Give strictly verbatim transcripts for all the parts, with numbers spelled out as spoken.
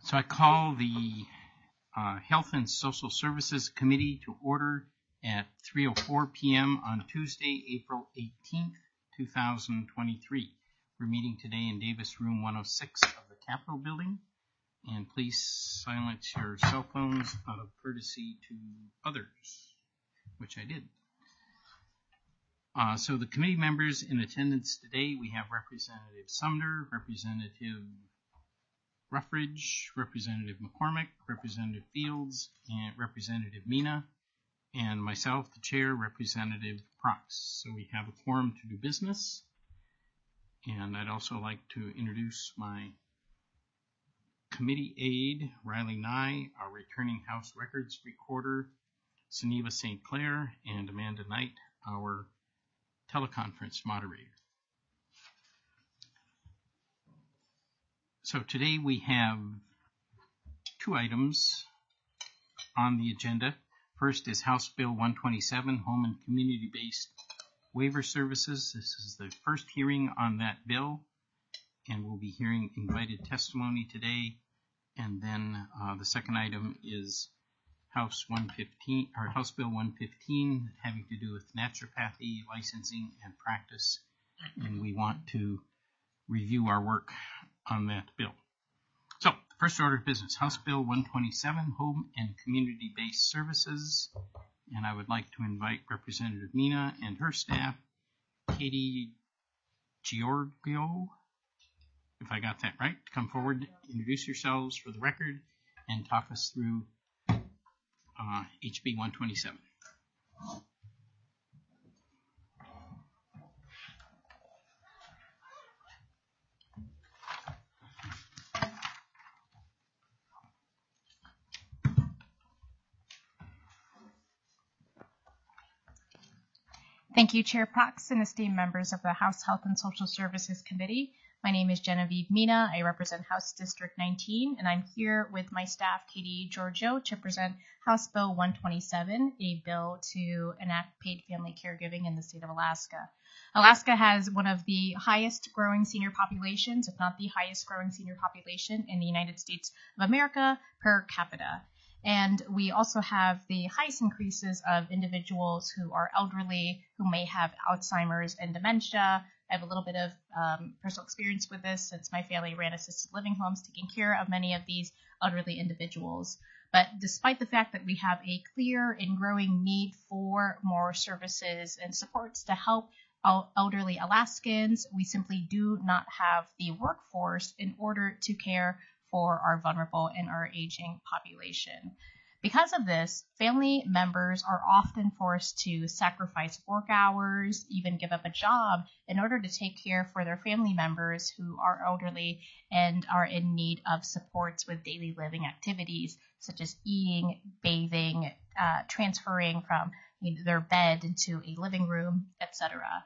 So I call the uh, Health and Social Services Committee to order at three oh four p.m. on Tuesday, April eighteenth, two thousand twenty-three. We're meeting today in Davis Room one oh six of the Capitol Building. And please silence your cell phones out of courtesy to others, which I did. Uh, so the committee members in attendance today, we have Representative Sumner, Representative Ruffridge, Representative McCormick, Representative Fields, and Representative Mina, and myself, the chair, Representative Prox. So we have a quorum to do business. And I'd also like to introduce my committee aide, Riley Nye, our returning House Records recorder, Suneva Saint Clair, and Amanda Knight, our teleconference moderator. So today we have two items on the agenda. First is House Bill one twenty-seven, Home and Community-Based Waiver Services. This is the first hearing on that bill, and we'll be hearing invited testimony today. And then uh, the second item is House one fifteen or House Bill one fifteen, having to do with naturopathy licensing and practice, and we want to review our work on that bill. So, the first order of business, House Bill one twenty-seven, Home and Community-Based Services, and I would like to invite Representative Mina and her staff, Katie Giorgio, if I got that right, to come forward, introduce yourselves for the record, and talk us through uh, H B one twenty-seven. Thank you, Chair Prox and esteemed members of the House Health and Social Services Committee. My name is Genevieve Mina. I represent House District nineteen, and I'm here with my staff, Katie Giorgio, to present House Bill one twenty-seven, a bill to enact paid family caregiving in the state of Alaska. Alaska has one of the highest growing senior populations, if not the highest growing senior population in the United States of America per capita. And we also have the highest increases of individuals who are elderly, who may have Alzheimer's and dementia. I have a little bit of um, personal experience with this since my family ran assisted living homes, taking care of many of these elderly individuals. But despite the fact that we have a clear and growing need for more services and supports to help elderly Alaskans, we simply do not have the workforce in order to care for our vulnerable and our aging population. Because of this, family members are often forced to sacrifice work hours, even give up a job in order to take care for their family members who are elderly and are in need of supports with daily living activities such as eating, bathing, uh, transferring from you know, their bed into a living room, et cetera.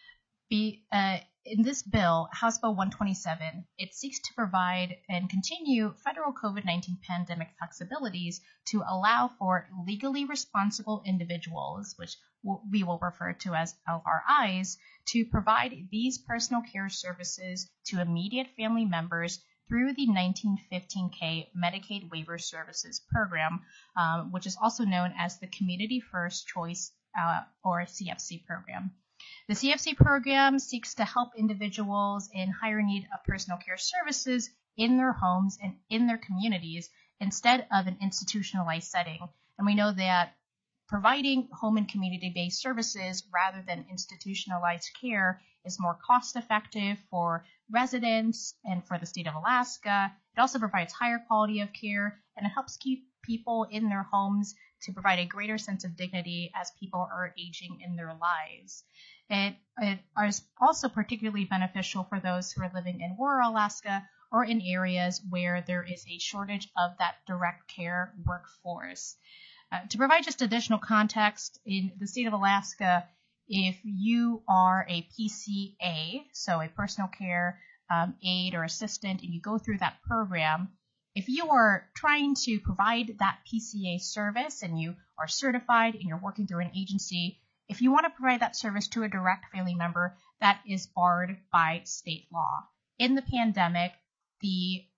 Be, uh, in this bill, House Bill one twenty-seven, it seeks to provide and continue federal COVID nineteen pandemic flexibilities to allow for legally responsible individuals, which we will refer to as L R Is, to provide these personal care services to immediate family members through the nineteen fifteen K Medicaid Waiver Services Program, um, which is also known as the Community First Choice uh, or C F C program. The C F C program seeks to help individuals in higher need of personal care services in their homes and in their communities instead of an institutionalized setting. And we know that providing home and community-based services rather than institutionalized care is more cost-effective for residents and for the state of Alaska. It also provides higher quality of care, and it helps keep people in their homes to provide a greater sense of dignity as people are aging in their lives. It, it is also particularly beneficial for those who are living in rural Alaska or in areas where there is a shortage of that direct care workforce. Uh, to provide just additional context, in the state of Alaska, if you are a P C A, so a personal care um, aide or assistant, and you go through that program, if you are trying to provide that P C A service and you are certified and you're working through an agency, if you want to provide that service to a direct family member, that is barred by state law. In the pandemic, the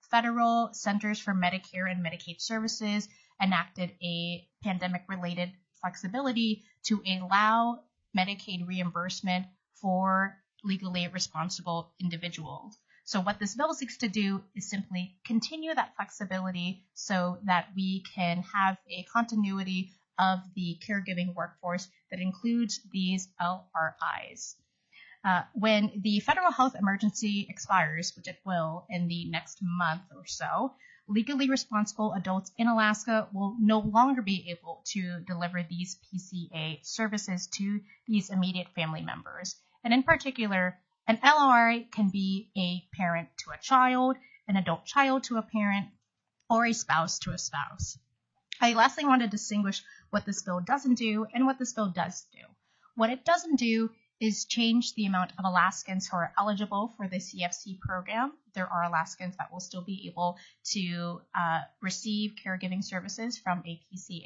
federal Centers for Medicare and Medicaid Services enacted a pandemic-related flexibility to allow Medicaid reimbursement for legally responsible individuals. So what this bill seeks to do is simply continue that flexibility so that we can have a continuity of the caregiving workforce that includes these L R Is. Uh, when the federal health emergency expires, which it will in the next month or so, legally responsible adults in Alaska will no longer be able to deliver these P C A services to these immediate family members. And in particular, an L R I can be a parent to a child, an adult child to a parent, or a spouse to a spouse. I lastly want to distinguish what this bill doesn't do and what this bill does do. What it doesn't do is change the amount of Alaskans who are eligible for the C F C program. There are Alaskans that will still be able to uh, receive caregiving services from a P C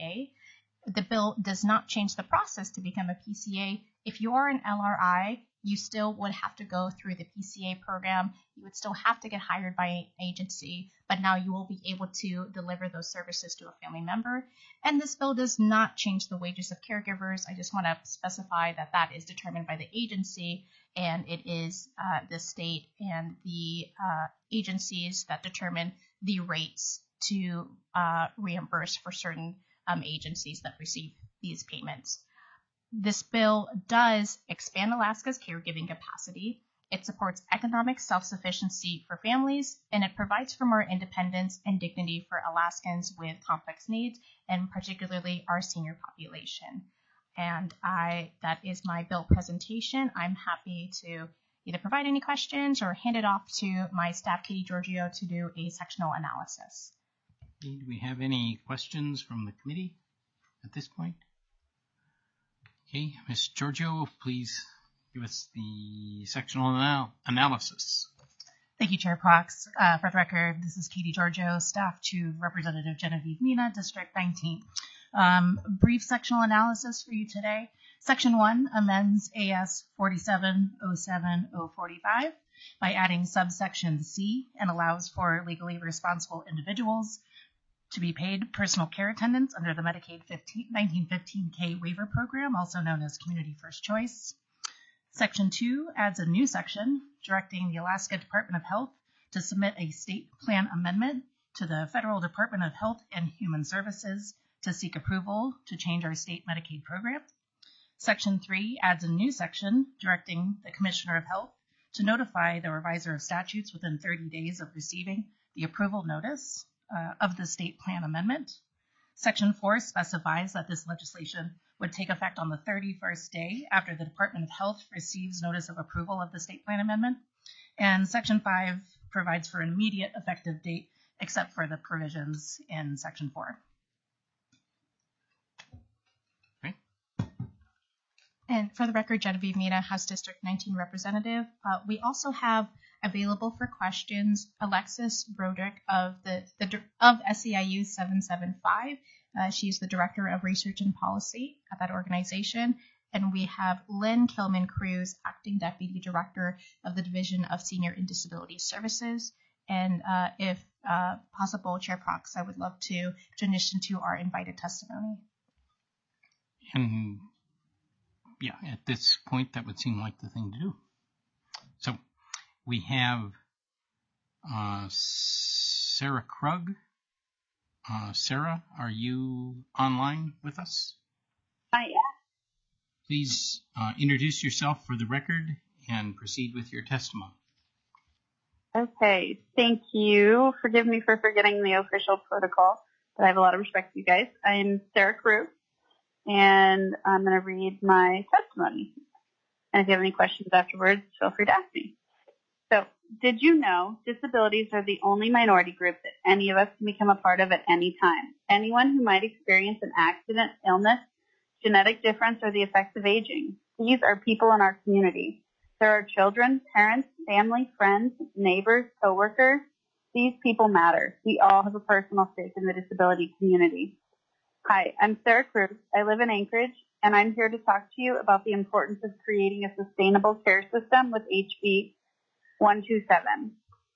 A. The bill does not change the process to become a P C A. If you are an L R I, you still would have to go through the P C A program. You would still have to get hired by an agency, but now you will be able to deliver those services to a family member. And this bill does not change the wages of caregivers. I just want to specify that that is determined by the agency, and it is uh, the state and the uh, agencies that determine the rates to uh, reimburse for certain um, agencies that receive these payments. This bill does expand Alaska's caregiving capacity. It supports economic self-sufficiency for families, and it provides for more independence and dignity for Alaskans with complex needs, and particularly our senior population. And I, that is my bill presentation. I'm happy to either provide any questions or hand it off to my staff, Katie Giorgio, to do a sectional analysis. Do we have any questions from the committee at this point? Okay, Miz Giorgio, please give us the sectional anal- analysis. Thank you, Chair Prox. Uh, for the record, this is Katie Giorgio, staff to Representative Genevieve Mina, District nineteen. Um, brief sectional analysis for you today. Section one amends A S forty-seven oh seven oh forty-five by adding subsection C and allows for legally responsible individuals to be paid personal care attendants under the Medicaid nineteen fifteen K waiver program, also known as Community First Choice. Section two adds a new section directing the Alaska Department of Health to submit a state plan amendment to the Federal Department of Health and Human Services to seek approval to change our state Medicaid program. Section three adds a new section directing the Commissioner of Health to notify the reviser of statutes within thirty days of receiving the approval notice Uh, of the state plan amendment. Section four specifies that this legislation would take effect on the thirty-first day after the Department of Health receives notice of approval of the state plan amendment. And Section five provides for an immediate effective date, except for the provisions in Section four. Okay. And for the record, Genevieve Mina, House District nineteen representative. Uh, we also have available for questions Alexis Broderick of the, the of S E I U seven seven five. Uh, she's the Director of Research and Policy at that organization. And we have Lynn Kilman Cruz, Acting Deputy Director of the Division of Senior and Disability Services. And uh, if uh, possible, Chair Prox, I would love to transition to our invited testimony. And yeah, at this point, that would seem like the thing to do. So we have uh, Sarah Krug. Uh, Sarah, are you online with us? I am. Please uh, introduce yourself for the record and proceed with your testimony. Okay, thank you. Forgive me for forgetting the official protocol, but I have a lot of respect for you guys. I'm Sarah Krug, and I'm going to read my testimony. And if you have any questions afterwards, feel free to ask me. So, did you know disabilities are the only minority group that any of us can become a part of at any time? Anyone who might experience an accident, illness, genetic difference, or the effects of aging. These are people in our community. There are children, parents, family, friends, neighbors, coworkers. These people matter. We all have a personal stake in the disability community. Hi, I'm Sarah Cruz. I live in Anchorage, and I'm here to talk to you about the importance of creating a sustainable care system with H B one twenty-seven.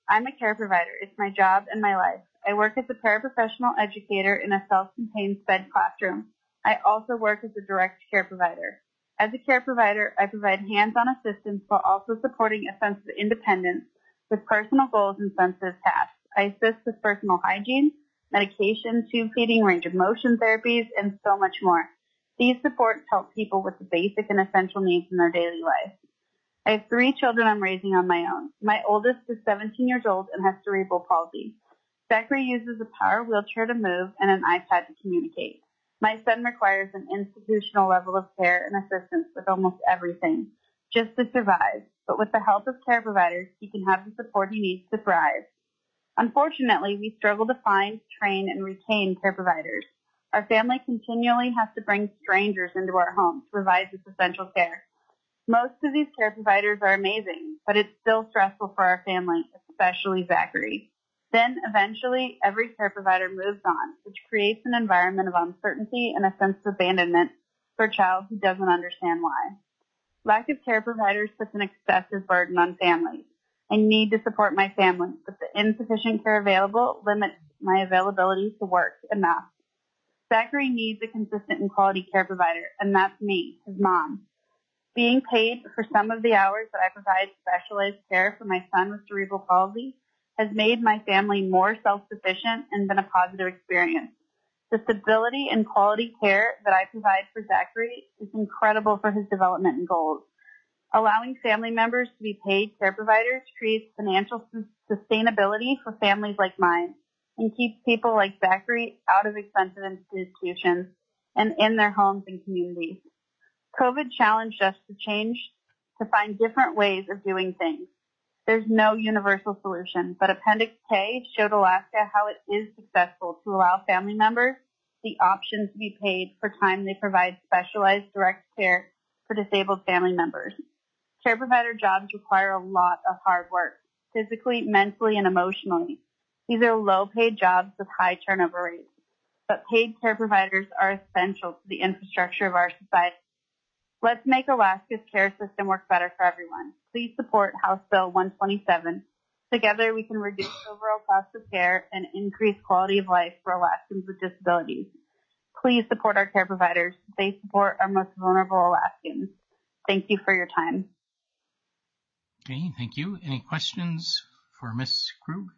I'm a care provider. It's my job and my life. I work as a paraprofessional educator in a self-contained sped classroom. I also work as a direct care provider. As a care provider, I provide hands-on assistance while also supporting a sense of independence with personal goals and sensitive tasks. I assist with personal hygiene, medication, tube feeding, range of motion therapies, and so much more. These supports help people with the basic and essential needs in their daily life. I have three children I'm raising on my own. My oldest is seventeen years old and has cerebral palsy. Zachary uses a power wheelchair to move and an iPad to communicate. My son requires an institutional level of care and assistance with almost everything, just to survive. But with the help of care providers, he can have the support he needs to thrive. Unfortunately, we struggle to find, train, and retain care providers. Our family continually has to bring strangers into our home to provide this essential care. Most of these care providers are amazing, but it's still stressful for our family, especially Zachary. Then, eventually, every care provider moves on, which creates an environment of uncertainty and a sense of abandonment for a child who doesn't understand why. Lack of care providers puts an excessive burden on families. I need to support my family, but the insufficient care available limits my availability to work enough. Zachary needs a consistent and quality care provider, and that's me, his mom. Being paid for some of the hours that I provide specialized care for my son with cerebral palsy has made my family more self-sufficient and been a positive experience. The stability and quality care that I provide for Zachary is incredible for his development and goals. Allowing family members to be paid care providers creates financial sustainability for families like mine and keeps people like Zachary out of expensive institutions and in their homes and communities. COVID challenged us to change, to find different ways of doing things. There's no universal solution, but Appendix K showed Alaska how it is successful to allow family members the option to be paid for time they provide specialized direct care for disabled family members. Care provider jobs require a lot of hard work, physically, mentally, and emotionally. These are low-paid jobs with high turnover rates, but paid care providers are essential to the infrastructure of our society. Let's make Alaska's care system work better for everyone. Please support House Bill one twenty-seven. Together, we can reduce overall cost of care and increase quality of life for Alaskans with disabilities. Please support our care providers. They support our most vulnerable Alaskans. Thank you for your time. Okay, thank you. Any questions for Miz Krug?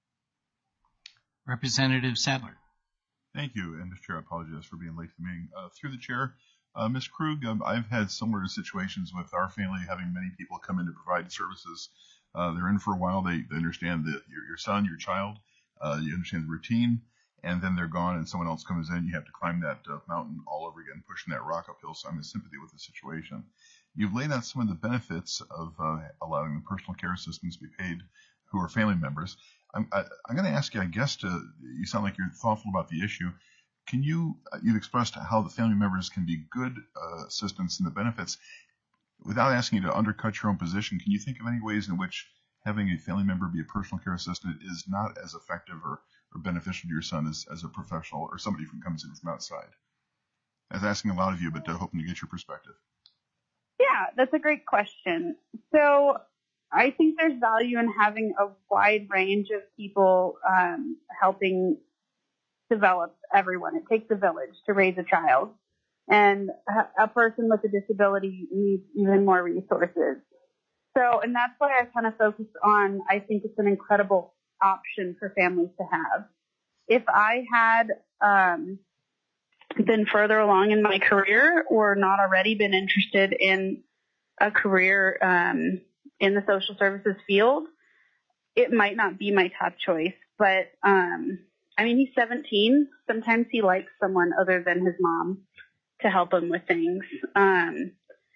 Representative Sadler. Thank you. And Mister Chair, I apologize for being late to the meeting. Uh, through the chair, uh, Miz Krug, um, I've had similar situations with our family having many people come in to provide services. Uh, they're in for a while. They, they understand that your, your son, your child, uh, you understand the routine, and then they're gone and someone else comes in. You have to climb that uh, mountain all over again, pushing that rock uphill. So I'm in sympathy with the situation. You've laid out some of the benefits of uh, allowing the personal care assistants to be paid who are family members. I'm, I, I'm going to ask you, I guess, to, you sound like you're thoughtful about the issue. Can you, you've expressed how the family members can be good uh, assistants and the benefits. Without asking you to undercut your own position, can you think of any ways in which having a family member be a personal care assistant is not as effective or, or beneficial to your son as, as a professional or somebody who comes in from outside? I was asking a lot of you, but uh, hoping to get your perspective. Yeah, that's a great question. So I think there's value in having a wide range of people um, helping develop everyone. It takes a village to raise a child. And a, a person with a disability needs even more resources. So, and that's why I kind of focused on, I think it's an incredible option for families to have. If I had um, been further along in my career or not already been interested in a career um, in the social services field, it might not be my top choice. But, um, I mean, he's seventeen. Sometimes he likes someone other than his mom to help him with things. Um,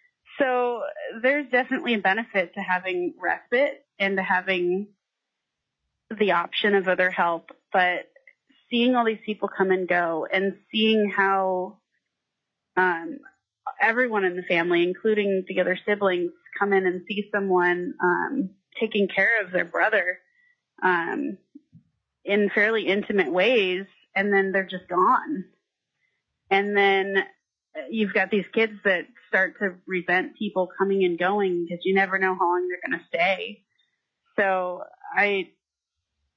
so there's definitely a benefit to having respite and to having the option of other help. But seeing all these people come and go and seeing how um, everyone in the family, including the other siblings, come in and see someone um, taking care of their brother um, in fairly intimate ways, and then they're just gone. And then you've got these kids that start to resent people coming and going because you never know how long they're going to stay. So I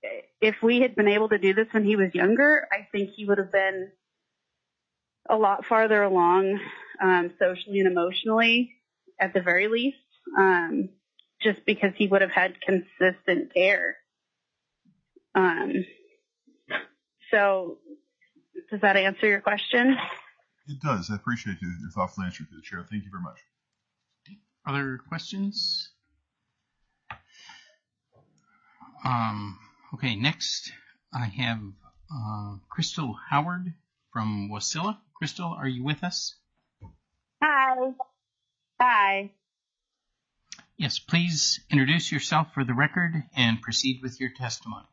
if we had been able to do this when he was younger, I think he would have been a lot farther along um, socially and emotionally, at the very least, um, just because he would have had consistent care. Um, so, does that answer your question? It does. I appreciate your, your thoughtful answer to the chair. Thank you very much. Other questions? Um, okay, next I have uh, Crystal Howard from Wasilla. Crystal, are you with us? Hi. Hi. Yes, please introduce yourself for the record and proceed with your testimony.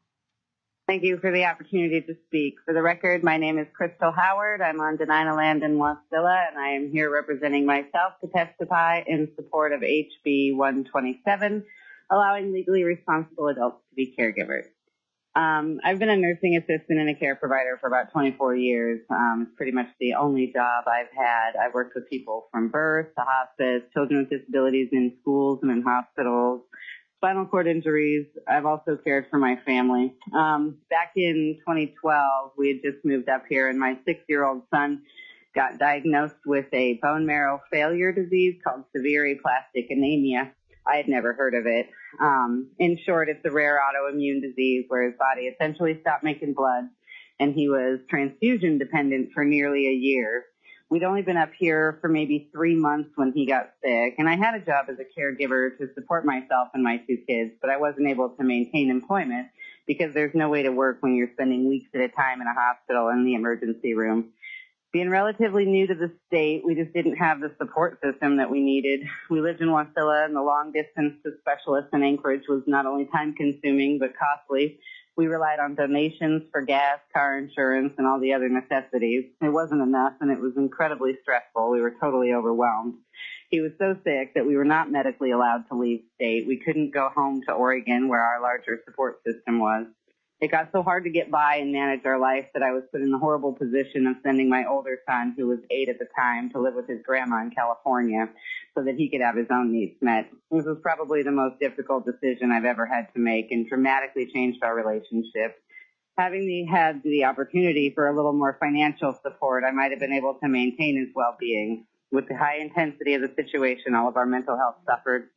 Thank you for the opportunity to speak. For the record, my name is Crystal Howard. I'm on Denina land in Wasilla, and I am here representing myself to testify in support of H B one twenty-seven, allowing legally responsible adults to be caregivers. Um, I've been a nursing assistant and a care provider for about twenty-four years. Um, it's pretty much the only job I've had. I've worked with people from birth to hospice, children with disabilities in schools and in hospitals, spinal cord injuries. I've also cared for my family. Um, back in twenty twelve, we had just moved up here, and my six-year-old son got diagnosed with a bone marrow failure disease called severe aplastic anemia. I had never heard of it. Um, in short, it's a rare autoimmune disease where his body essentially stopped making blood, and he was transfusion dependent for nearly a year. We'd only been up here for maybe three months when he got sick, and I had a job as a caregiver to support myself and my two kids, but I wasn't able to maintain employment because there's no way to work when you're spending weeks at a time in a hospital in the emergency room. Being relatively new to the state, we just didn't have the support system that we needed. We lived in Wasilla, and the long distance to specialists in Anchorage was not only time consuming but costly. We relied on donations for gas, car insurance, and all the other necessities. It wasn't enough, and it was incredibly stressful. We were totally overwhelmed. He was so sick that we were not medically allowed to leave state. We couldn't go home to Oregon, where our larger support system was. It got so hard to get by and manage our life that I was put in the horrible position of sending my older son, who was eight at the time, to live with his grandma in California so that he could have his own needs met. This was probably the most difficult decision I've ever had to make and dramatically changed our relationship. Having the, had the opportunity for a little more financial support, I might have been able to maintain his well-being. With the high intensity of the situation, all of our mental health suffered.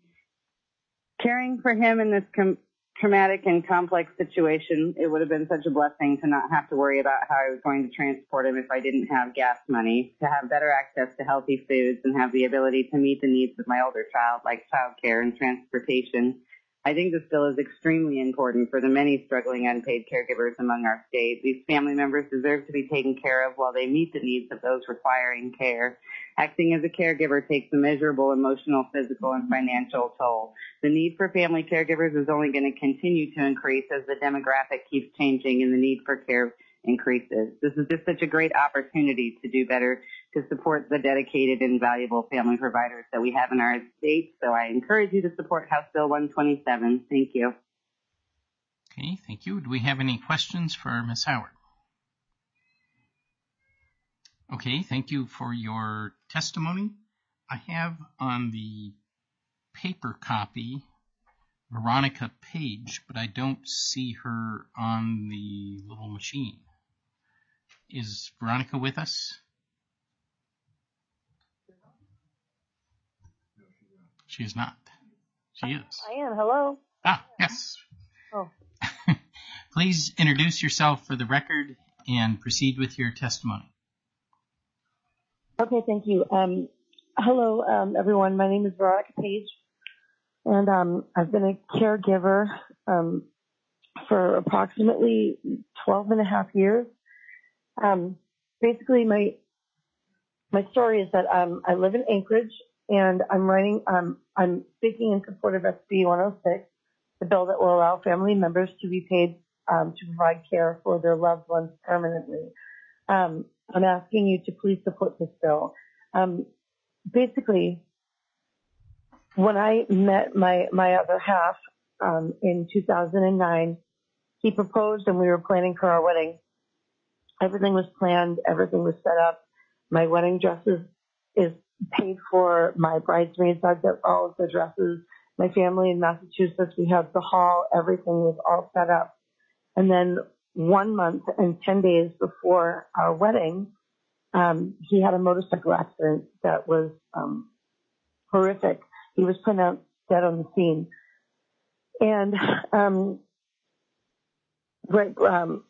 Caring for him in this com- traumatic and complex situation, it would have been such a blessing to not have to worry about how I was going to transport him if I didn't have gas money, to have better access to healthy foods, and have the ability to meet the needs of my older child, like childcare and transportation. I think this bill is extremely important for the many struggling unpaid caregivers among our state. These family members deserve to be taken care of while they meet the needs of those requiring care. Acting as a caregiver takes a measurable emotional, physical, and financial toll. The need for family caregivers is only going to continue to increase as the demographic keeps changing and the need for care increases. This is just such a great opportunity to do better to support the dedicated and valuable family providers that we have in our state. So I encourage you to support House Bill one twenty-seven. Thank you. Okay, thank you. Do we have any questions for Miz Howard? Okay, thank you for your testimony. I have on the paper copy Veronica Page, but I don't see her on the little machine. Is Veronica with us? She is not. She is. I am. Hello. Ah, yes. Oh. Please introduce yourself for the record and proceed with your testimony. Okay, thank you. Um, hello, um, everyone. My name is Veronica Page, and um, I've been a caregiver um, for approximately twelve and a half years. Um, basically, my my story is that um, I live in Anchorage, and I'm writing. Um, I'm speaking in support of S B one oh six, the bill that will allow family members to be paid um, to provide care for their loved ones permanently. Um, I'm asking you to please support this bill. Um, basically, when I met my, my other half um, in two thousand nine, he proposed and we were planning for our wedding. Everything was planned. Everything was set up. My wedding dress is, is paid for. My bridesmaids had all of the dresses. My family in Massachusetts, we have the hall. Everything was all set up. And then one month and ten days before our wedding, um, he had a motorcycle accident that was um, horrific. He was pronounced dead on the scene. And um, right, um,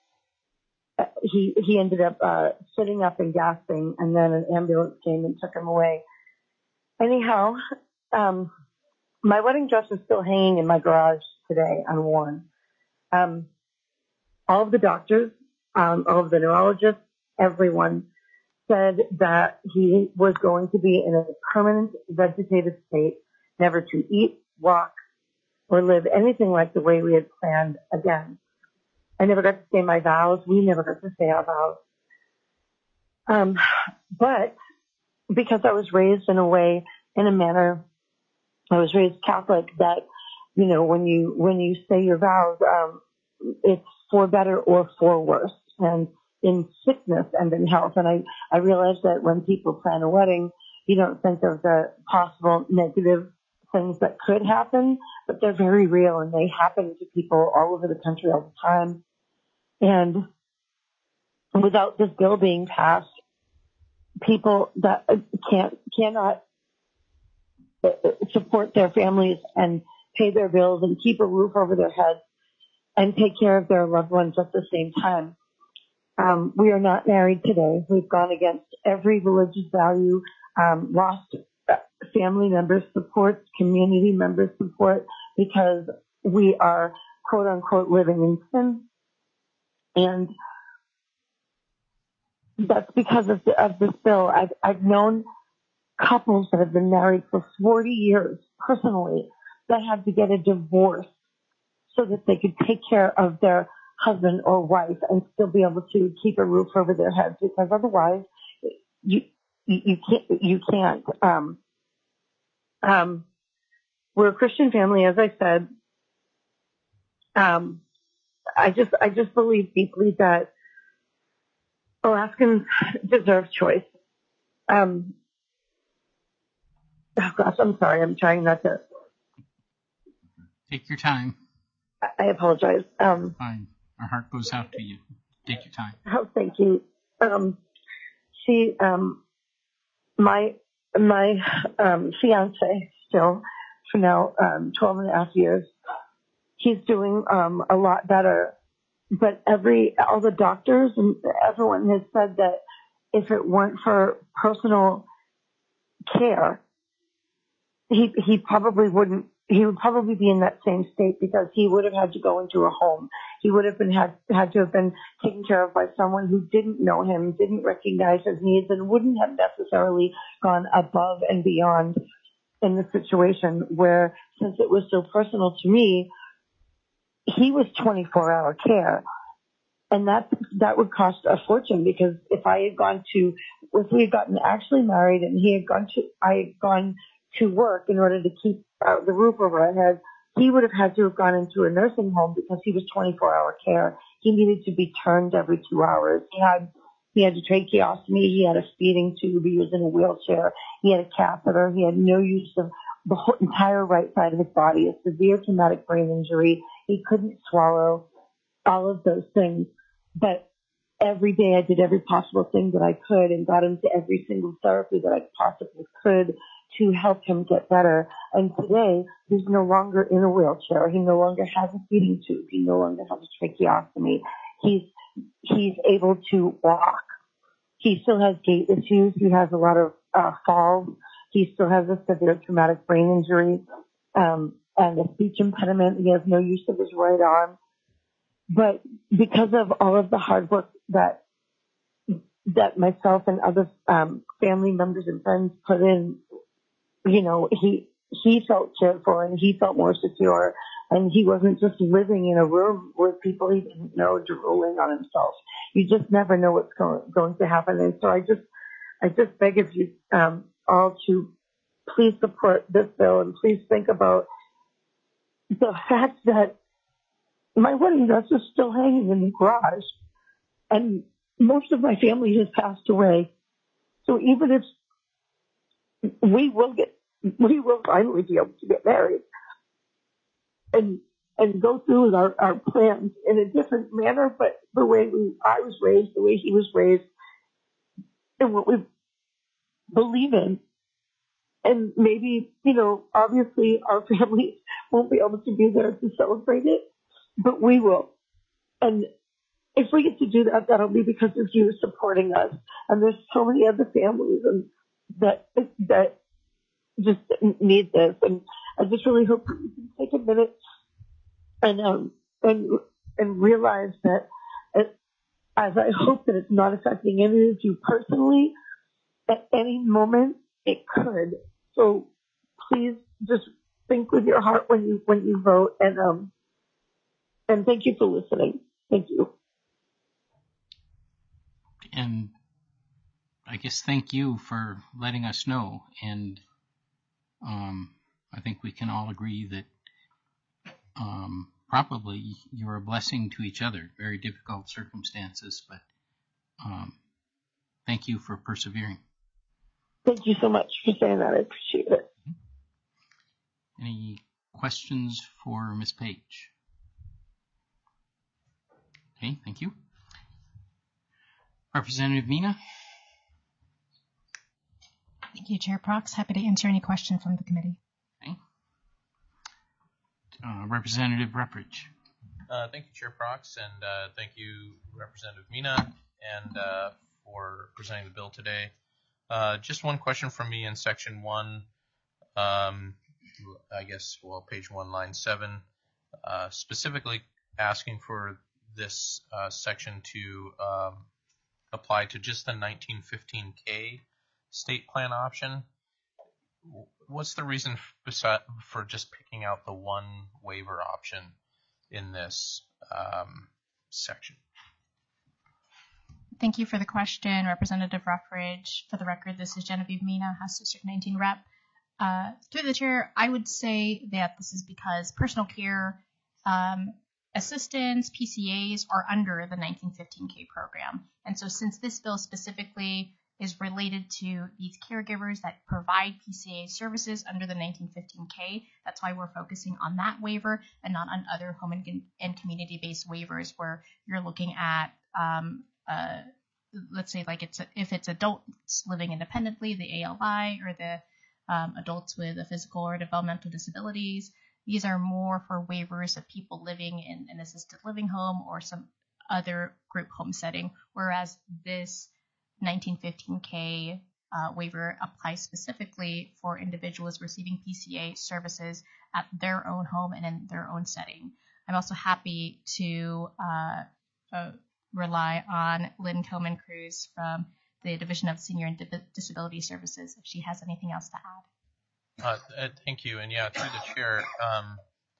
he he ended up uh, sitting up and gasping, and then an ambulance came and took him away. Anyhow, um, my wedding dress is still hanging in my garage today, unworn. Um, all of the doctors, um, all of the neurologists, everyone said that he was going to be in a permanent vegetative state, never to eat, walk, or live anything like the way we had planned again. I never got to say my vows. We never got to say our vows. Um, but because I was raised in a way, in a manner, I was raised Catholic, that, you know, when you, when you say your vows, um, it's for better or for worse, and in sickness and in health. And I, I realized that when people plan a wedding, you don't think of the possible negative things that could happen, but they're very real, and they happen to people all over the country all the time. And without this bill being passed, people that can't, cannot support their families and pay their bills and keep a roof over their heads and take care of their loved ones at the same time. Um, we are not married today. We've gone against every religious value, um, lost family members' support, community members' support, because we are, quote unquote, living in sin. And that's because of, the, of this bill. I've, I've known couples that have been married for forty years personally that had to get a divorce so that they could take care of their husband or wife and still be able to keep a roof over their heads, because otherwise you you, you can't you can't. Um, um, we're a Christian family, as I said. Um, I just I just believe deeply that Alaskans deserve choice. Um, oh gosh, I'm sorry. I'm trying not to. Take your time. I apologize. Um, Fine. Our heart goes out to you. Take your time. Oh, thank you. Um, she, um, my, my, um, fiance still for now, um, twelve and a half years. He's doing, um, a lot better, but every, all the doctors and everyone has said that if it weren't for personal care, he, he probably wouldn't, he would probably be in that same state, because he would have had to go into a home. He would have been had, had to have been taken care of by someone who didn't know him, didn't recognize his needs, and wouldn't have necessarily gone above and beyond in the situation where, since it was so personal to me, he was twenty-four hour care. And that, that would cost a fortune, because if I had gone to, if we had gotten actually married and he had gone to, I had gone to work in order to keep uh, the roof over our heads, he would have had to have gone into a nursing home, because he was twenty-four hour care. He needed to be turned every two hours. He had, he had a tracheostomy. He had a feeding tube. He was in a wheelchair. He had a catheter. He had no use of the whole entire right side of his body, a severe traumatic brain injury. He couldn't swallow, all of those things. But every day I did every possible thing that I could and got him to every single therapy that I possibly could to help him get better. And today, he's no longer in a wheelchair. He no longer has a feeding tube. He no longer has a tracheostomy. He's, he's able to walk. He still has gait issues. He has a lot of uh, falls. He still has a severe traumatic brain injury, um, and a speech impediment. He has no use of his right arm. But because of all of the hard work that, that myself and other um, family members and friends put in, you know, he, he felt cared for and he felt more secure, and he wasn't just living in a room with people he didn't know, drooling on himself. You just never know what's going, going to happen. And so I just, I just beg of you, um, all to please support this bill, and please think about the fact that my wedding dress is still hanging in the garage, and most of my family has passed away. So even if we will get, we will finally be able to get married. And and go through with our, our plans in a different manner, but the way we, I was raised, the way he was raised, and what we believe in. And maybe, you know, obviously our families won't be able to be there to celebrate it, but we will. And if we get to do that, that'll be because of you supporting us. And there's so many other families and that that just need this. And I just really hope that you can take a minute and um and and realize that, it, as I hope that it's not affecting any of you personally, at any moment it could. So please just think with your heart when you when you vote. And um and thank you for listening. Thank you. And I guess thank you for letting us know. And um, I think we can all agree that um, probably you're a blessing to each other. Very difficult circumstances, but um, thank you for persevering. Thank you so much for saying that. I appreciate it. Any questions for Miz Page? Okay, thank you. Representative Mina? Thank you, Chair Prox. Happy to answer any question from the committee. Okay. Uh, Representative Ruppridge. Uh, thank you, Chair Prox, and uh, thank you, Representative Mina, and uh, for presenting the bill today. Uh, just one question from me in section one, um, I guess, well, page one, line seven, uh, specifically asking for this uh, section to um, apply to just the nineteen fifteen K state plan option. What's the reason for just picking out the one waiver option in this um, section? Thank you for the question, Representative Ruffridge. For the record, this is Genevieve Mina, House District nineteen rep. Uh, through the chair, I would say that this is because personal care um, assistants, P C As, are under the nineteen fifteen K program. And so since this bill specifically is related to these caregivers that provide P C A services under the nineteen fifteen K, that's why we're focusing on that waiver and not on other home and, and community-based waivers where you're looking at, um, uh, let's say, like it's a, if it's adults living independently, the A L I, or the um, adults with a physical or developmental disabilities. These are more for waivers of people living in an assisted living home or some other group home setting, whereas this nineteen fifteen K uh, waiver applies specifically for individuals receiving P C A services at their own home and in their own setting. I'm also happy to uh, uh, rely on Lynn Coleman Cruz from the Division of Senior and Disability Services if she has anything else to add. Uh, uh, thank you. And yeah, through the chair, um,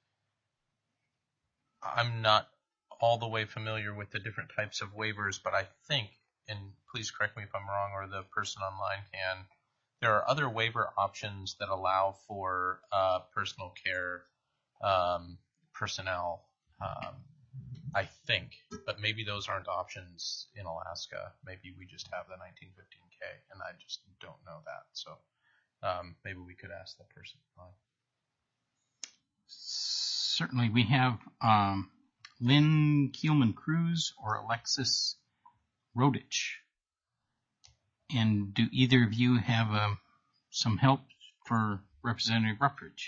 I'm not all the way familiar with the different types of waivers, but I think, and please correct me if I'm wrong or the person online can, there are other waiver options that allow for uh, personal care um, personnel, um, I think, but maybe those aren't options in Alaska. Maybe we just have the nineteen fifteen K, and I just don't know that. So um, maybe we could ask that person online. Certainly, we have um, Lynn Keelman Cruz or Alexis Rodich. And do either of you have uh, some help for Representative Ruppridge?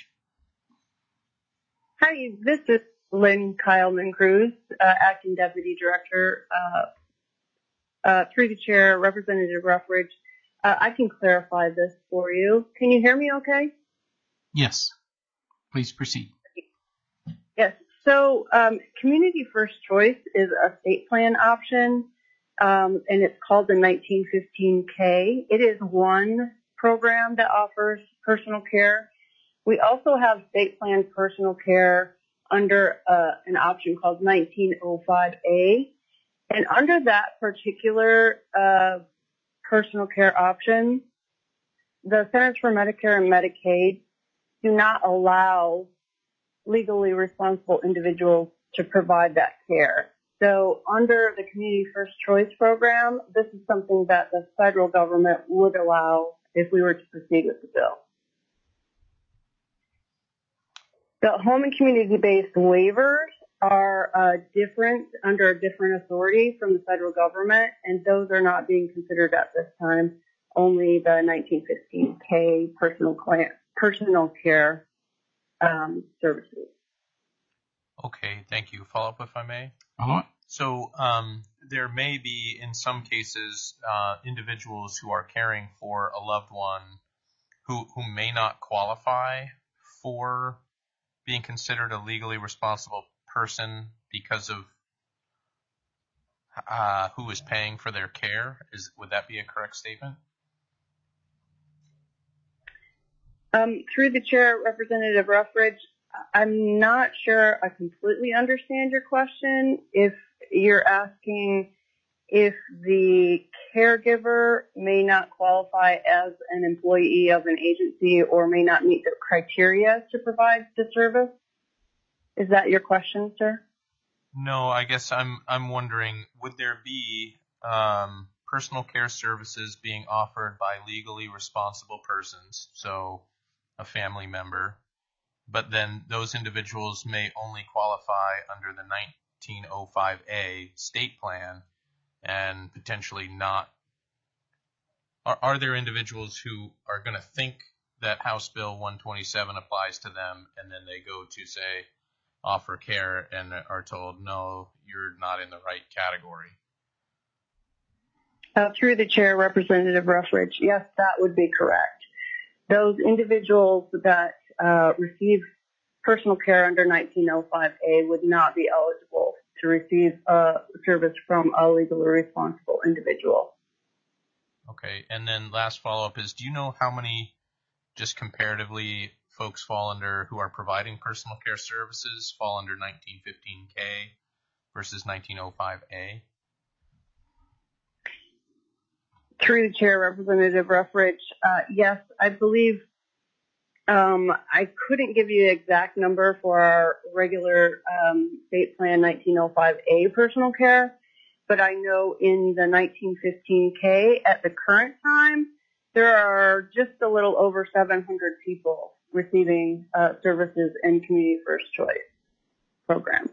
Hi, this is Lynn Kyleman Cruz, uh, Acting Deputy Director. Uh, uh, through the chair, Representative Ruppridge, uh, I can clarify this for you. Can you hear me okay? Yes. Please proceed. Yes. So um, Community First Choice is a state plan option, um, and it's called the nineteen fifteen K. It is one program that offers personal care. We also have state plan personal care under uh, an option called nineteen oh five A. And under that particular uh, personal care option, the Centers for Medicare and Medicaid do not allow legally responsible individuals to provide that care. So under the Community First Choice program, this is something that the federal government would allow if we were to proceed with the bill. The home and community-based waivers are uh, different, under a different authority from the federal government, and those are not being considered at this time. Only the nineteen fifteen K personal, cla- personal care um, services. Okay, thank you. Follow up, if I may. Follow up. So um, there may be, in some cases, uh, individuals who are caring for a loved one who who may not qualify for being considered a legally responsible person because of uh, who is paying for their care. Is would that be a correct statement? Um, through the chair, Representative Ruffridge, I'm not sure I completely understand your question. If you're asking if the caregiver may not qualify as an employee of an agency or may not meet the criteria to provide the service, is that your question, sir? No, I guess I'm I'm wondering, would there be um, personal care services being offered by legally responsible persons, so a family member, but then those individuals may only qualify under the nineteen oh five A state plan and potentially not? Are, are there individuals who are going to think that House Bill one twenty-seven applies to them, and then they go to, say, offer care and are told, no, you're not in the right category? Uh, through the chair, Representative Ruffridge, yes, that would be correct. Those individuals that uh, receive personal care under nineteen oh five A would not be eligible to receive a service from a legally responsible individual. Okay, and then last follow-up is, do you know how many, just comparatively, folks fall under, who are providing personal care services, fall under nineteen fifteen K versus nineteen oh five A? Through the chair, Representative Ruffridge, uh, yes, I believe um, I couldn't give you the exact number for our regular um, state plan nineteen oh five A personal care, but I know in the nineteen fifteen K at the current time, there are just a little over seven hundred people receiving uh, services in Community First Choice program.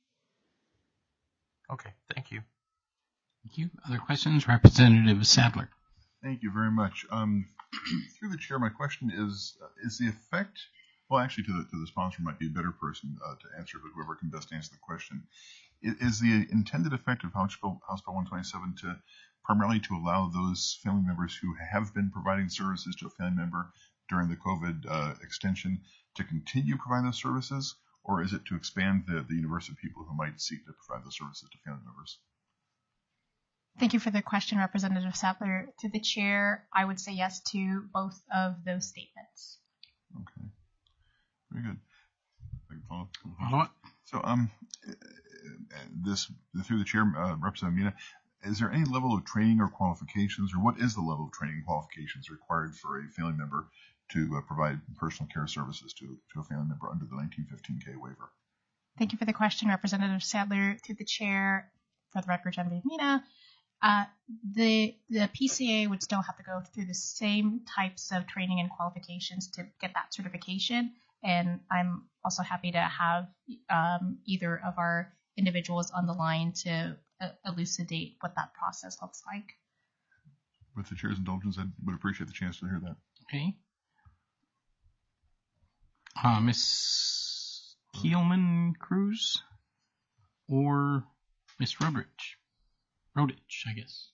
Okay, thank you. Thank you. Other questions? Representative Sadler. Thank you very much. Um, through the chair, my question is, uh, is the effect, well, actually to the, to the sponsor might be a better person uh, to answer, but whoever can best answer the question. Is, is the intended effect of House Bill, House Bill one twenty-seven to primarily to allow those family members who have been providing services to a family member during the COVID uh, extension to continue providing those services, or is it to expand the, the universe of people who might seek to provide those services to family members? Thank you for the question, Representative Sadler. To the chair, I would say yes to both of those statements. Okay, very good. I can follow up. Follow up. So, um, this through the chair, uh, Representative Mina, is there any level of training or qualifications, or what is the level of training and qualifications required for a family member to uh, provide personal care services to to a family member under the nineteen fifteen K waiver? Thank you for the question, Representative Sadler. To the chair, for the record, Genevieve Mina. Uh, the the P C A would still have to go through the same types of training and qualifications to get that certification, and I'm also happy to have um, either of our individuals on the line to uh, elucidate what that process looks like. With the chair's indulgence, I would appreciate the chance to hear that. Okay. Uh, Miss Keelman Cruz or Miss Rudrich? Rodich, I guess.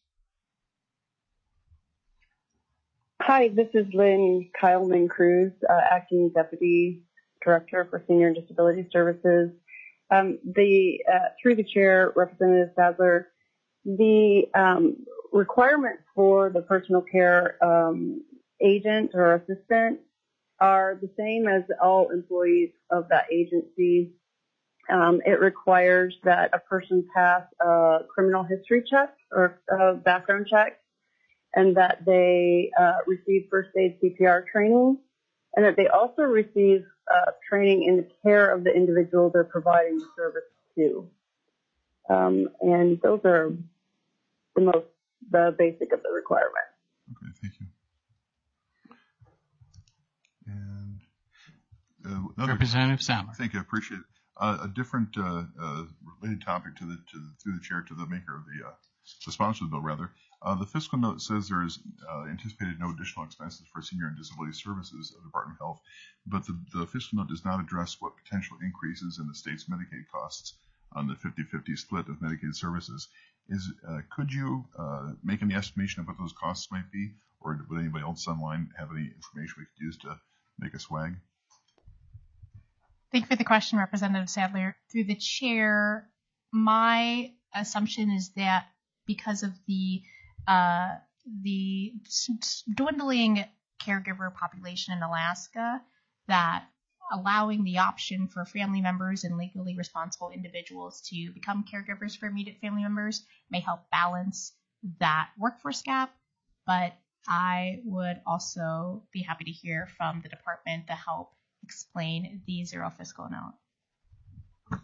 Hi, this is Lynn Kyleman Cruz, uh, Acting Deputy Director for Senior and Disability Services. Um, the uh, through the chair, Representative Sadler, the um, requirements for the personal care um, agent or assistant are the same as all employees of that agency. Um, it requires that a person pass a criminal history check or a background check, and that they uh, receive first aid C P R training, and that they also receive uh, training in the care of the individual they're providing the service to. Um, and those are the most, the basic of the requirements. Okay, thank you. And Uh, another, Representative Sadler. Thank you. I appreciate it. Uh, a different uh, uh, related topic to the, to the through the chair to the maker of the uh, the sponsor of the bill rather. Uh, the fiscal note says there is uh, anticipated no additional expenses for senior and disability services of the Department of Health, but the, the fiscal note does not address what potential increases in the state's Medicaid costs on the fifty-fifty split of Medicaid services. Is uh, could you uh, make any estimation of what those costs might be, or would anybody else online have any information we could use to make a swag? Thank you for the question, Representative Sadler. Through the chair, my assumption is that because of the uh, the dwindling caregiver population in Alaska, that allowing the option for family members and legally responsible individuals to become caregivers for immediate family members may help balance that workforce gap. But I would also be happy to hear from the department to help explain the zero fiscal note.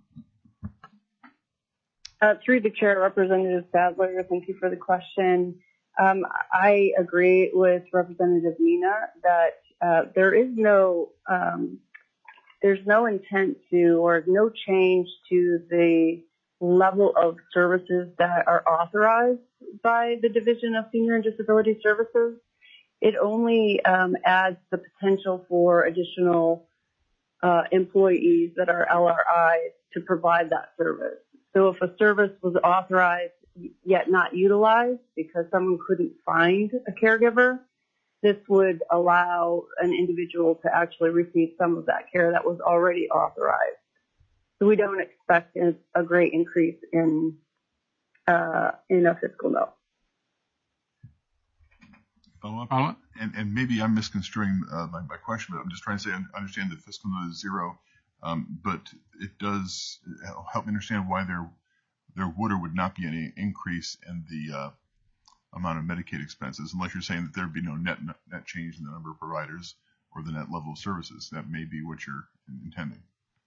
Uh, through the chair, Representative Sadler, thank you for the question. Um, I agree with Representative Mina that uh, there is no um, there's no intent to or no change to the level of services that are authorized by the Division of Senior and Disability Services. It only um, adds the potential for additional uh, employees that are L R Is to provide that service. So if a service was authorized yet not utilized because someone couldn't find a caregiver, this would allow an individual to actually receive some of that care that was already authorized. So we don't expect a great increase in uh, in a fiscal note. Follow up? Follow up? And, and maybe I'm misconstruing uh, my, my question, but I'm just trying to say I understand the fiscal note is zero, um, but it does help me understand why there there would or would not be any increase in the uh, amount of Medicaid expenses, unless you're saying that there would be no net net change in the number of providers or the net level of services. That may be what you're intending.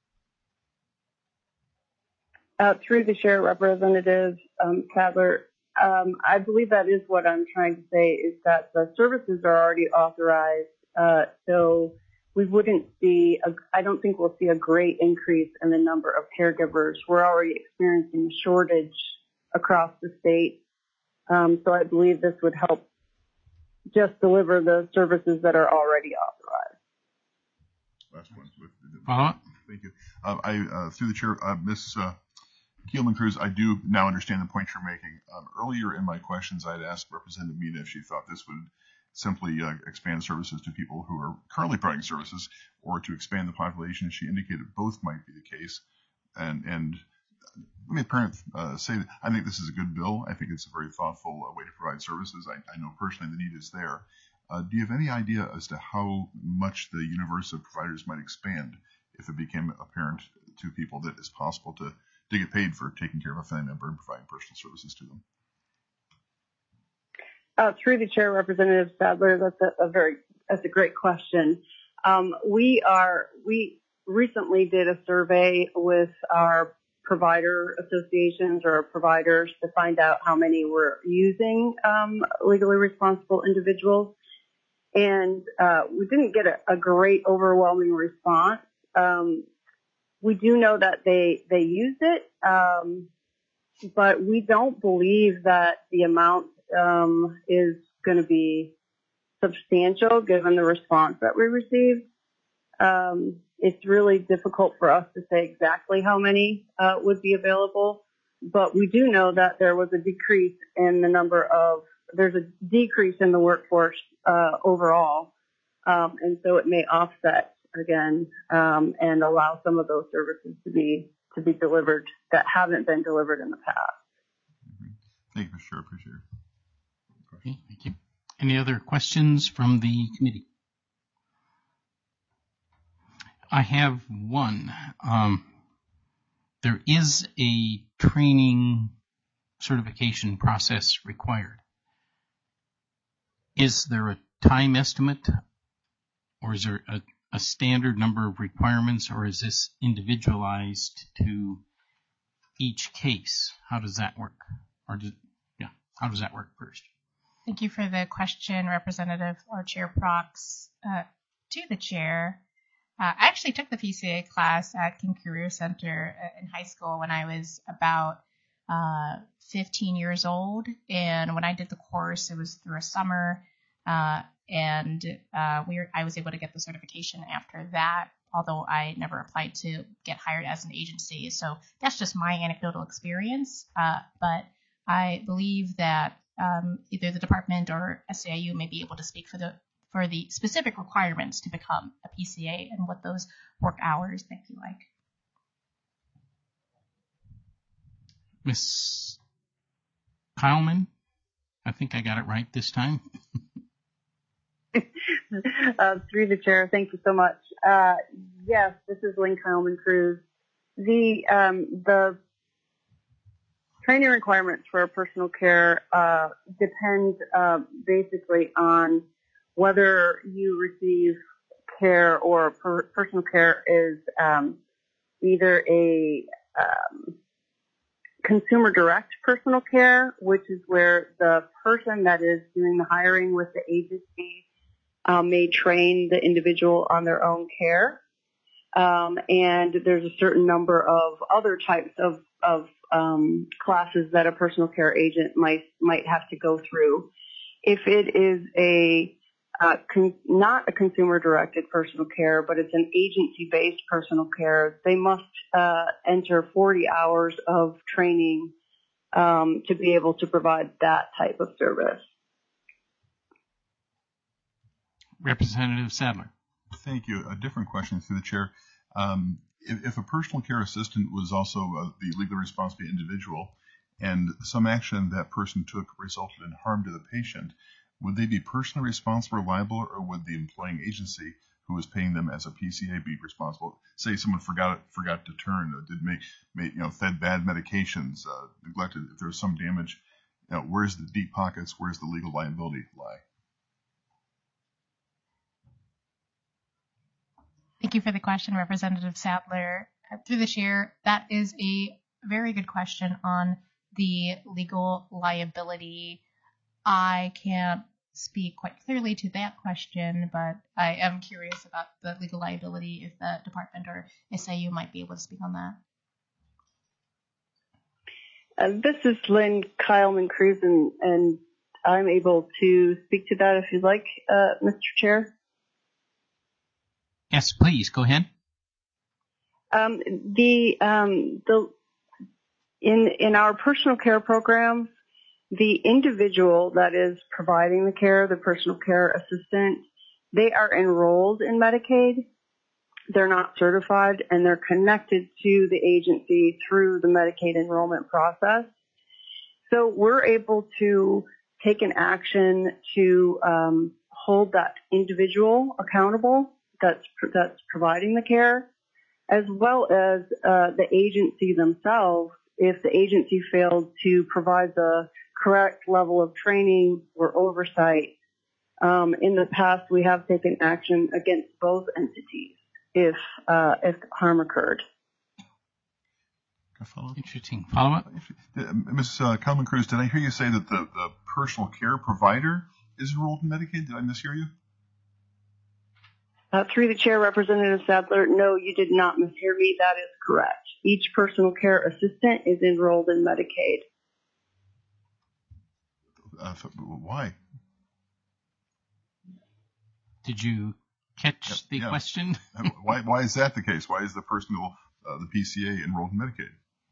Uh, through the chair, Representative um, Sadler, um, I believe that is what I'm trying to say, is that the services are already authorized, uh, so we wouldn't see, a, I don't think we'll see a great increase in the number of caregivers. We're already experiencing a shortage across the state, um, so I believe this would help just deliver the services that are already authorized. Last one. Uh-huh. Thank you. Uh, I, uh, through the chair, uh, Miz Uh, Keelman Cruz, I do now understand the point you're making. Um, earlier in my questions, I'd asked Representative Mina if she thought this would simply uh, expand services to people who are currently providing services or to expand the population. She indicated both might be the case. And, and let me parent, uh, say that I think this is a good bill. I think it's a very thoughtful uh, way to provide services. I, I know personally the need is there. Uh, do you have any idea as to how much the universe of providers might expand if it became apparent to people that it's possible to to get paid for taking care of a family member and providing personal services to them? Uh, through the chair, Representative Sadler, that's a, a very that's a great question. Um, we are we recently did a survey with our provider associations or providers to find out how many were using um, legally responsible individuals, and uh, we didn't get a, a great overwhelming response. Um, We do know that they, they use it, um, but we don't believe that the amount um, is going to be substantial given the response that we received. Um, it's really difficult for us to say exactly how many uh, would be available, but we do know that there was a decrease in the number of, there's a decrease in the workforce uh, overall, um, and so it may offset again, um, and allow some of those services to be to be delivered that haven't been delivered in the past. Mm-hmm. Thank you, Mister Chair. Appreciate it. Okay, thank you. Any other questions from the committee? I have one. Um, there is a training certification process required. Is there a time estimate, or is there a a standard number of requirements, or is this individualized to each case? How does that work? Or does, yeah, how does that work first? Thank you for the question, Representative or Chair Prox. Uh, to the chair, Uh, I actually took the P C A class at King Career Center in high school when I was about uh, fifteen years old. And when I did the course, it was through a summer. Uh, and uh, we were, I was able to get the certification after that, although I never applied to get hired as an agency. So that's just my anecdotal experience. Uh, but I believe that um, either the department or S A I U may be able to speak for the for the specific requirements to become a P C A and what those work hours might be like. Miss Kyleman, I think I got it right this time. uh, through the chair, thank you so much. Uh, yes, this is Lynn Kyleman Cruz. The um, the training requirements for personal care uh, depend uh, basically on whether you receive care or per- personal care is um, either a um, consumer direct personal care, which is where the person that is doing the hiring with the agency um, may train the individual on their own care. Um, and there's a certain number of other types of, of um, classes that a personal care agent might might have to go through. If it is a uh, con- not a consumer-directed personal care, but it's an agency-based personal care, they must uh, enter forty hours of training um, to be able to provide that type of service. Representative Sadler. Thank you. A different question through the chair. Um, if, if a personal care assistant was also uh, the legally responsible individual and some action that person took resulted in harm to the patient, would they be personally responsible or liable, or would the employing agency who was paying them as a P C A be responsible? Say someone forgot forgot to turn, uh, did make, make you know fed bad medications, uh, neglected. If there was some damage, you know, where's the deep pockets? Where's the legal liability lie? Thank you for the question, Representative Sadler. Through the chair, that is a very good question on the legal liability. I can't speak quite clearly to that question, but I am curious about the legal liability if the department or S A U might be able to speak on that. Uh, this is Lynn Kyleman Cruz, and, and I'm able to speak to that if you'd like, uh, Mister Chair. Yes, please, go ahead. Um, the um, the in in our personal care programs, the individual that is providing the care, the personal care assistant, they are enrolled in Medicaid. They're not certified, and they're connected to the agency through the Medicaid enrollment process. So we're able to take an action to um, hold that individual accountable that's that's providing the care, as well as uh, the agency themselves if the agency failed to provide the correct level of training or oversight. Um, in the past, we have taken action against both entities if uh, if harm occurred. Follow Interesting. Follow up? Miz Uh, Kyleman Cruz, did I hear you say that the, the personal care provider is enrolled in Medicaid? Did I mishear you? Uh, through the chair, Representative Sadler, no, you did not mishear me. That is correct. Each personal care assistant is enrolled in Medicaid. Uh, why? Did you catch Yep, the yeah. question? why? Why is that the case? Why is the personal, uh, the P C A enrolled in Medicaid?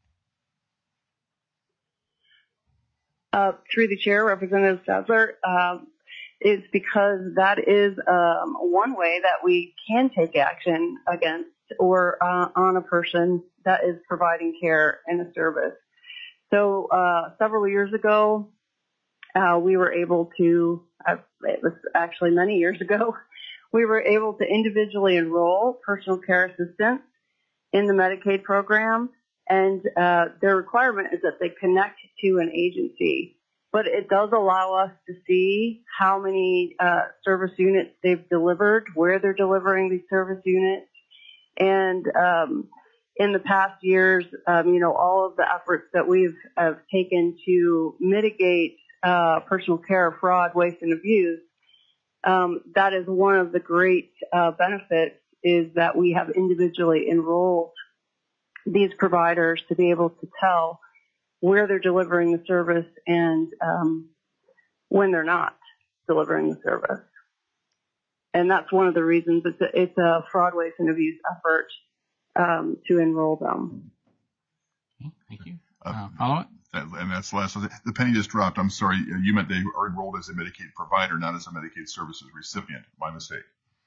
Uh, through the chair, Representative Sadler, um, is because that is um, one way that we can take action against or uh, on a person that is providing care and a service. So uh, several years ago, uh, we were able to, uh, it was actually many years ago, we were able to individually enroll personal care assistants in the Medicaid program, and uh, their requirement is that they connect to an agency. But it does allow us to see how many uh, service units they've delivered, where they're delivering these service units. And um, in the past years, um, you know, all of the efforts that we've have taken to mitigate uh, personal care fraud, waste, and abuse, um, that is one of the great uh, benefits is that we have individually enrolled these providers to be able to tell where they're delivering the service and um, when they're not delivering the service. And that's one of the reasons it's a, it's a fraud, waste, and abuse effort um, to enroll them. Okay, thank you. Uh, follow it? That, and that's the last one. The penny just dropped. I'm sorry. You meant they are enrolled as a Medicaid provider, not as a Medicaid services recipient. My mistake.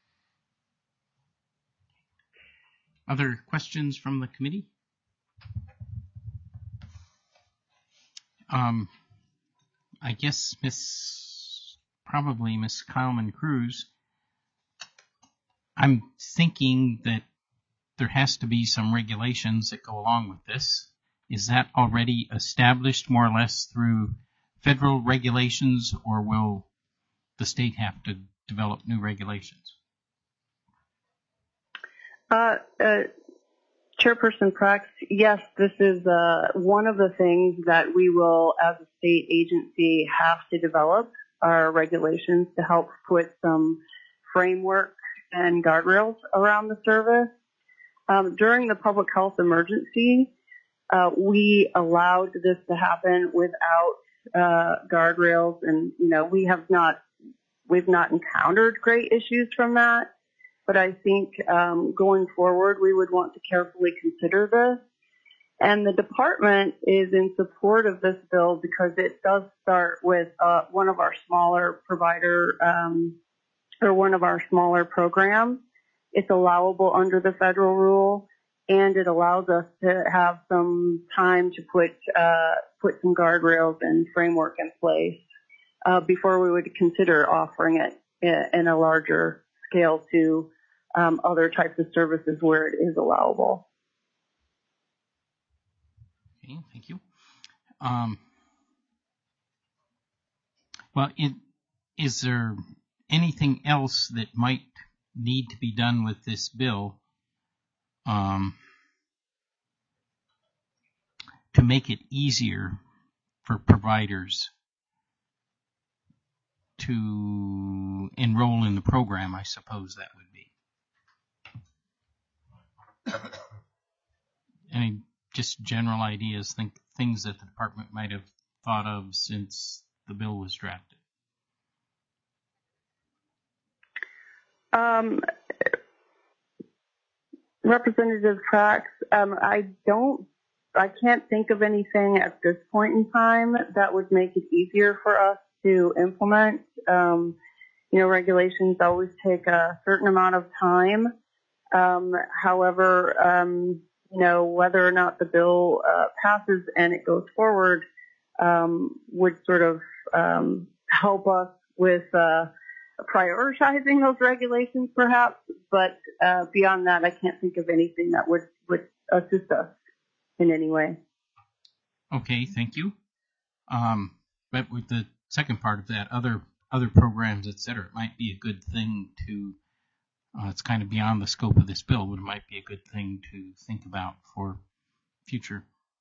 Other questions from the committee? Um, I guess Miss probably Miss Kyleman Cruz. I'm thinking that there has to be some regulations that go along with this. Is that already established more or less through federal regulations, or will the state have to develop new regulations? Uh, uh, Chairperson Prax, yes, this is uh, one of the things that we will, as a state agency, have to develop our regulations to help put some framework and guardrails around the service. Um, during the public health emergency, uh, we allowed this to happen without uh, guardrails, and you know we have not we've not encountered great issues from that. But I think um, going forward, we would want to carefully consider this. And the department is in support of this bill because it does start with uh, one of our smaller provider um, or one of our smaller programs. It's allowable under the federal rule, and it allows us to have some time to put uh, put some guardrails and framework in place uh, before we would consider offering it in, in a larger scale to um, other types of services where it is allowable. Okay, thank you. Um, well, it, is there anything else that might need to be done with this bill um, to make it easier for providers to enroll in the program? I suppose that would be. Any just general ideas, think things that the department might have thought of since the bill was drafted? Um, Representative Prax, um, I don't, I can't think of anything at this point in time that would make it easier for us to implement. Um, you know, regulations always take a certain amount of time. Um, however, um, you know, whether or not the bill uh, passes and it goes forward um, would sort of um, help us with uh, prioritizing those regulations, perhaps. But uh, beyond that, I can't think of anything that would, would assist us in any way. Okay, thank you. Um, but with the second part of that, other other programs, et cetera, it might be a good thing to. Uh, it's kind of beyond the scope of this bill, but it might be a good thing to think about for future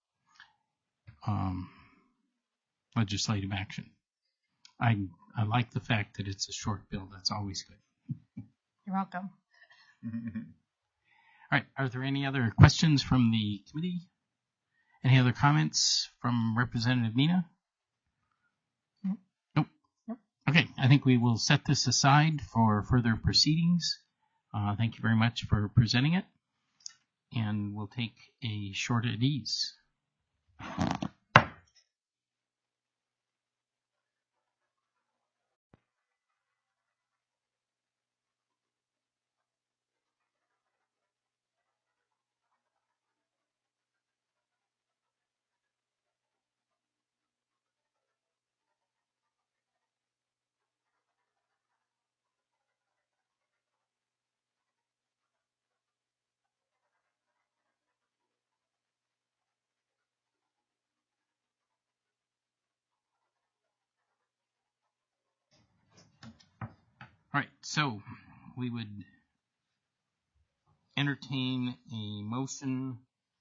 um, legislative action. I I like the fact that it's a short bill. That's always good. You're welcome. All right. Are there any other questions from the committee? Any other comments from Representative Mina? Nope. Nope. Nope. Okay. I think we will set this aside for further proceedings. Uh, thank you very much for presenting it. And we'll take a short at ease. All right, so we would entertain a motion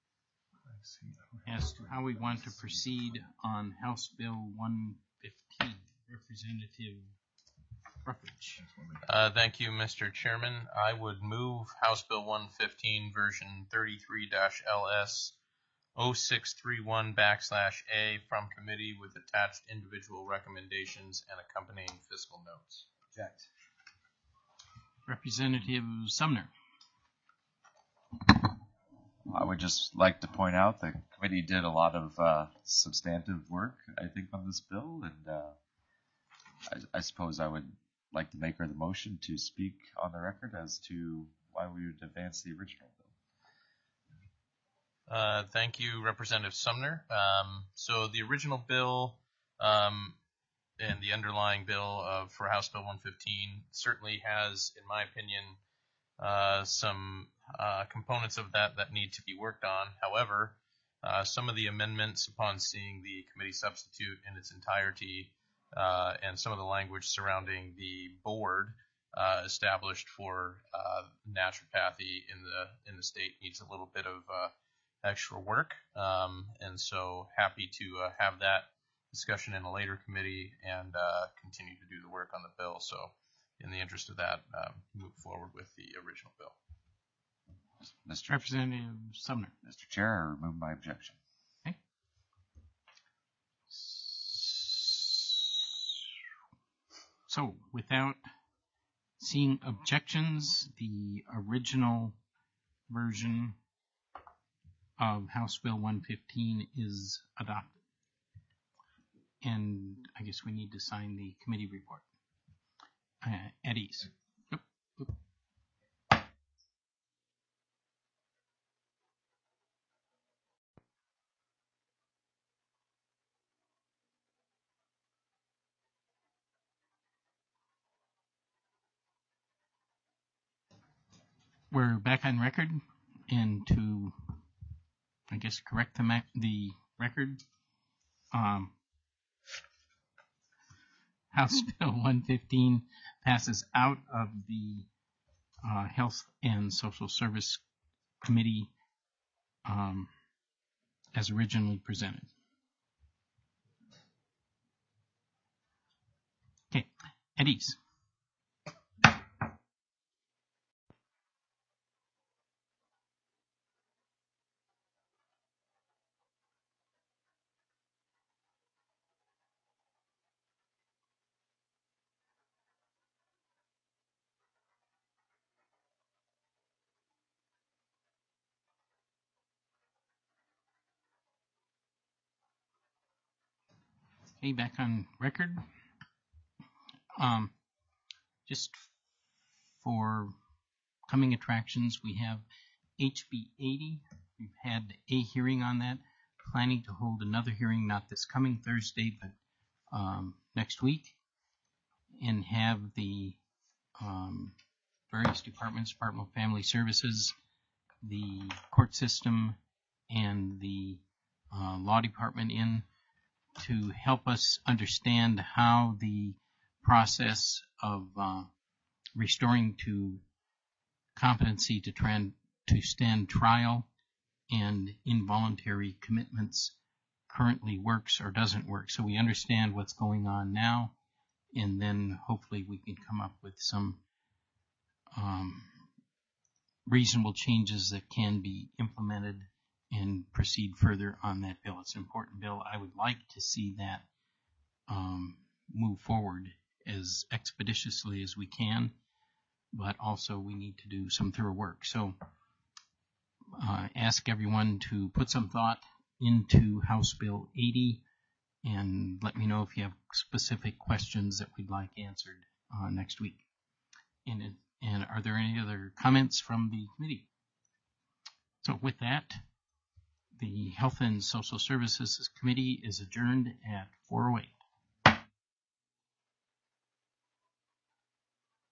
as to how we want to proceed on House Bill one fifteen. Representative Ruffage. Uh, thank you, Mister Chairman. I would move House Bill one fifteen version thirty-three L S zero six three one backslash A from committee with attached individual recommendations and accompanying fiscal notes. Object. Representative Sumner. I would just like to point out the committee did a lot of uh, substantive work, I think, on this bill, and uh, I, I suppose I would like to make her the motion to speak on the record as to why we would advance the original bill. Uh, thank you, Representative Sumner. Um, so the original bill um, and the underlying bill uh, for House Bill one fifteen certainly has, in my opinion, uh, some uh, components of that that need to be worked on. However, uh, some of the amendments, upon seeing the committee substitute in its entirety, uh, and some of the language surrounding the board uh, established for uh, naturopathy in the in the state, needs a little bit of uh, extra work, um, and so happy to uh, have that discussion in a later committee and uh, continue to do the work on the bill. So in the interest of that, um, move forward with the original bill. Mister Representative Sumner. Mister Chair, I remove my objection. Okay. So without seeing objections, the original version of House Bill one fifteen is adopted. And I guess we need to sign the committee report. Uh, at ease. Yep. Yep. We're back on record, and to, I guess, correct the, ma- the record, um, House Bill one fifteen passes out of the uh, Health and Social Service Committee um, as originally presented. Okay, at ease. Okay, back on record. Um, just for coming attractions, we have H B eighty. We've had a hearing on that. Planning to hold another hearing, not this coming Thursday, but um, next week, and have the um, various departments, Department of Family Services, the court system, and the uh, law department in to help us understand how the process of uh, restoring to competency to, tran- to stand trial and involuntary commitments currently works or doesn't work. So we understand what's going on now, and then hopefully we can come up with some um, reasonable changes that can be implemented and proceed further on that bill. It's an important bill. I would like to see that um, move forward as expeditiously as we can, but also we need to do some thorough work. So uh, ask everyone to put some thought into House Bill eighty and let me know if you have specific questions that we'd like answered uh, next week. And, it, and are there any other comments from the committee? So with that, the Health and Social Services Committee is adjourned at four oh eight.